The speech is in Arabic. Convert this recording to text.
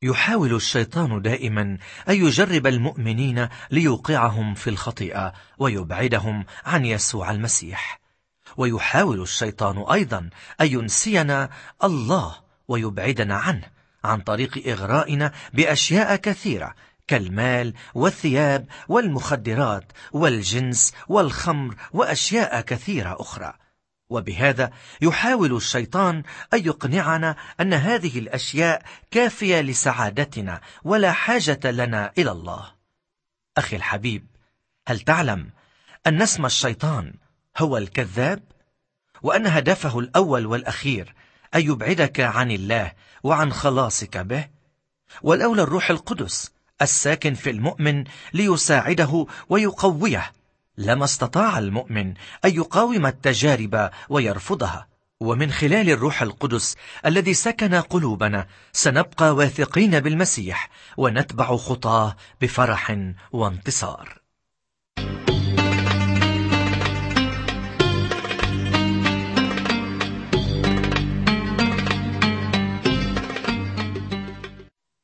يحاول الشيطان دائما أن يجرب المؤمنين ليوقعهم في الخطيئة ويبعدهم عن يسوع المسيح. ويحاول الشيطان أيضا أن ينسينا الله ويبعدنا عنه عن طريق إغرائنا بأشياء كثيرة كالمال والثياب والمخدرات والجنس والخمر وأشياء كثيرة أخرى. وبهذا يحاول الشيطان أن يقنعنا أن هذه الأشياء كافية لسعادتنا ولا حاجة لنا إلى الله. أخي الحبيب، هل تعلم أن اسم الشيطان هو الكذاب؟ وأن هدفه الأول والأخير أن يبعدك عن الله وعن خلاصك به؟ والأولى الروح القدس الساكن في المؤمن ليساعده ويقويه. لما استطاع المؤمن أن يقاوم التجارب ويرفضها، ومن خلال الروح القدس الذي سكن قلوبنا سنبقى واثقين بالمسيح ونتبع خطاه بفرح وانتصار.